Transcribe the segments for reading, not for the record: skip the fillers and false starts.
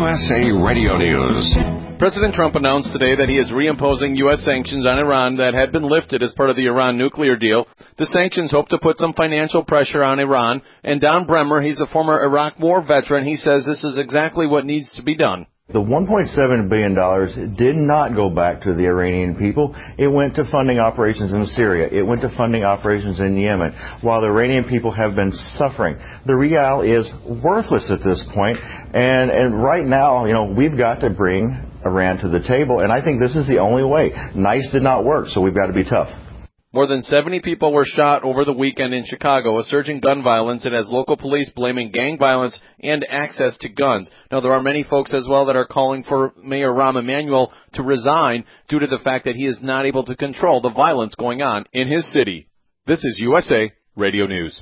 USA Radio News. President Trump announced today that he is reimposing U.S. sanctions on Iran that had been lifted as part of the Iran nuclear deal. The sanctions hope to put some financial pressure on Iran. And Don Bremer, he's a former Iraq War veteran. He says this is exactly what needs to be done. The $1.7 billion did not go back to the Iranian people. It went to funding operations in Syria. It went to funding operations in Yemen, while the Iranian people have been suffering. The rial is worthless at this point, and right now, we've got to bring Iran to the table, and I think this is the only way. Nice did not work, so we've got to be tough. More than 70 people were shot over the weekend in Chicago, a surge in gun violence. It has local police blaming gang violence and access to guns. Now, there are many folks as well that are calling for Mayor Rahm Emanuel to resign due to the fact that he is not able to control the violence going on in his city. This is USA Radio News.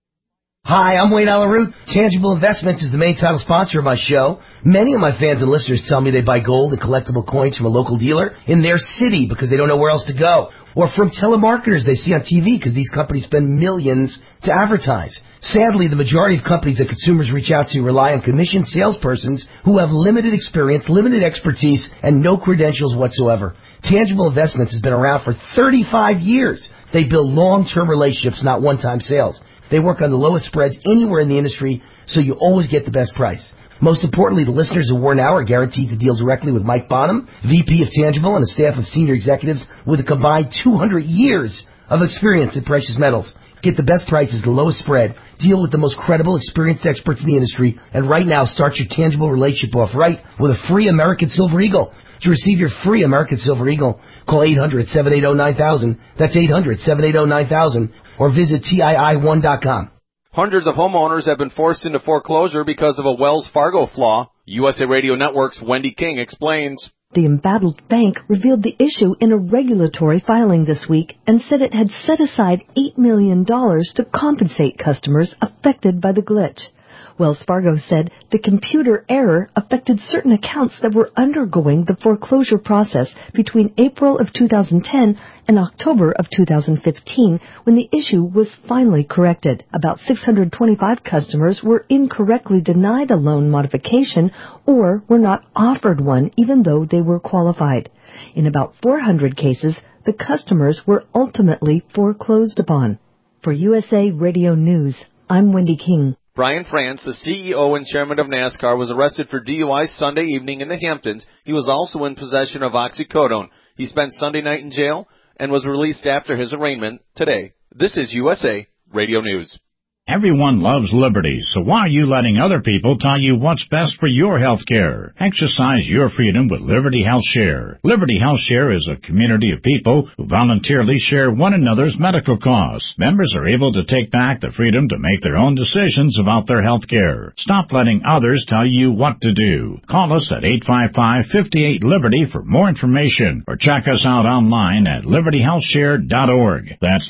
Hi, I'm Wayne Alaroot. Tangible Investments is the main title sponsor of my show. Many of my fans and listeners tell me they buy gold and collectible coins from a local dealer in their city because they don't know where else to go. Or from telemarketers they see on TV because these companies spend millions to advertise. Sadly, the majority of companies that consumers reach out to rely on commissioned salespersons who have limited experience, limited expertise, and no credentials whatsoever. Tangible Investments has been around for 35 years. They build long-term relationships, not one-time sales. They work on the lowest spreads anywhere in the industry, so you always get the best price. Most importantly, the listeners of War Now are guaranteed to deal directly with Mike Bonham, VP of Tangible, and a staff of senior executives with a combined 200 years of experience in precious metals. Get the best prices, the lowest spread, deal with the most credible, experienced experts in the industry, and right now start your Tangible relationship off right with a free American Silver Eagle. To receive your free American Silver Eagle, call 800-780-9000. That's 800-780-9000. Or visit TII1.com. Hundreds of homeowners have been forced into foreclosure because of a Wells Fargo flaw. USA Radio Network's Wendy King explains. The embattled bank revealed the issue in a regulatory filing this week and said it had set aside $8 million to compensate customers affected by the glitch. Wells Fargo said the computer error affected certain accounts that were undergoing the foreclosure process between April of 2010 and October of 2015, when the issue was finally corrected. About 625 customers were incorrectly denied a loan modification or were not offered one even though they were qualified. In about 400 cases, the customers were ultimately foreclosed upon. For USA Radio News, I'm Wendy King. Brian France, the CEO and chairman of NASCAR, was arrested for DUI Sunday evening in the Hamptons. He was also in possession of oxycodone. He spent Sunday night in jail and was released after his arraignment today. This is USA Radio News. Everyone loves liberty, so why are you letting other people tell you what's best for your health care? Exercise your freedom with Liberty Health Share. Liberty Health Share is a community of people who voluntarily share one another's medical costs. Members are able to take back the freedom to make their own decisions about their health care. Stop letting others tell you what to do. Call us at 855-58-LIBERTY for more information, or check us out online at libertyhealthshare.org. That's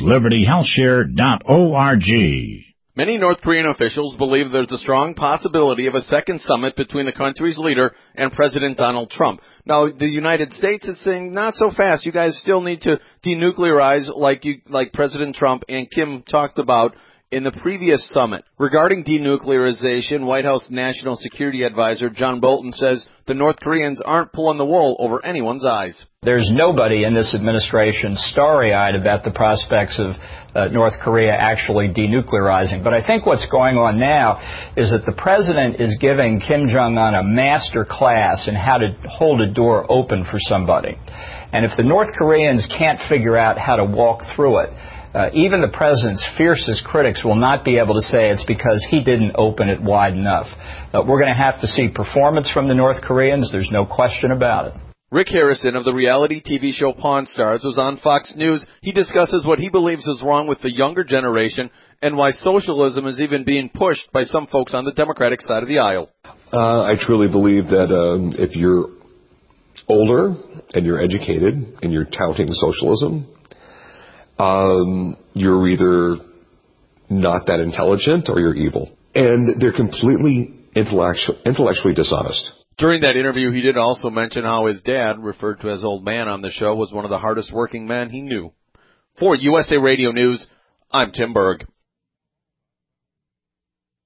libertyhealthshare.org. Many North Korean officials believe there's a strong possibility of a second summit between the country's leader and President Donald Trump. Now, the United States is saying, not so fast. You guys still need to denuclearize like President Trump and Kim talked about in the previous summit. Regarding denuclearization, White House National Security Advisor John Bolton says the North Koreans aren't pulling the wool over anyone's eyes. There's nobody in this administration starry-eyed about the prospects of North Korea actually denuclearizing. But I think what's going on now is that the president is giving Kim Jong-un a master class in how to hold a door open for somebody. And if the North Koreans can't figure out how to walk through it, even the president's fiercest critics will not be able to say it's because he didn't open it wide enough. We're going to have to see performance from the North Koreans. There's no question about it. Rick Harrison of the reality TV show Pawn Stars was on Fox News. He discusses what he believes is wrong with the younger generation and why socialism is even being pushed by some folks on the Democratic side of the aisle. I truly believe that if you're older and you're educated and you're touting socialism, you're either not that intelligent or you're evil. And they're completely intellectually dishonest. During that interview, he did also mention how his dad, referred to as Old Man on the show, was one of the hardest working men he knew. For USA Radio News, I'm Tim Berg.